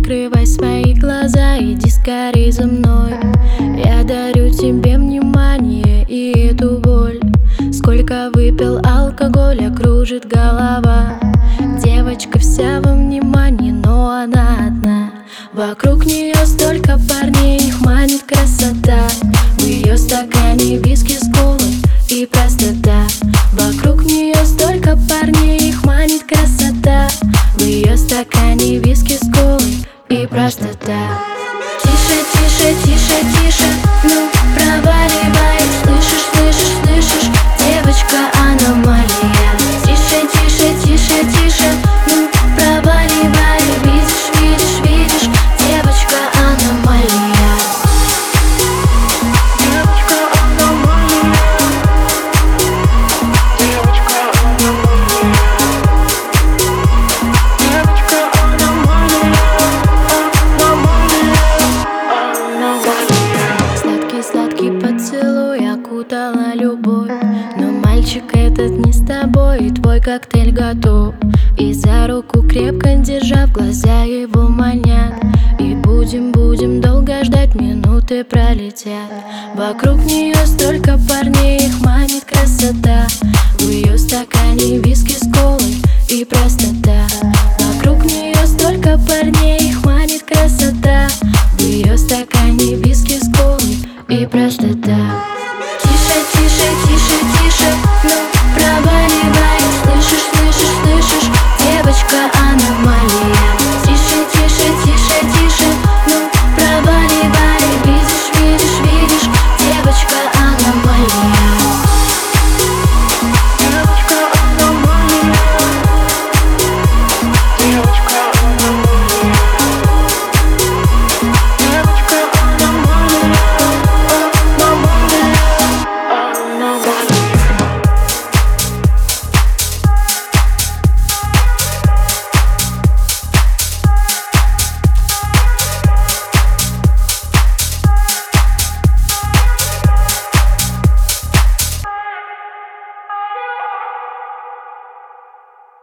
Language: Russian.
закрывай свои глаза, иди скорей за мной. Я дарю тебе внимание и эту боль. Сколько выпил алкоголя, кружит голова. Девочка вся во внимании, но она одна. Вокруг нее столько парней, их манит красота. В ее стакане виски с колой и простота. Вокруг нее столько парней, их манит красота. В ее стакане виски с колой и простота. Тише, тише, тише, тише, ну проваливай. Слышишь, слышишь, слышишь, девочка аномалия. Тише, тише, тише, тише, ну проваливай. Видишь, видишь, видишь, девочка аномалия. Девочка аномалия. Девочка аномалия. Девочка аномалия. Сладкий-сладкий поцелуй окутала любовь. Но мальчик этот не с тобой, и твой коктейль готов. И за руку крепко держа, в глаза его манят. И будем долго ждать, минуты пролетят. Вокруг нее столько парней,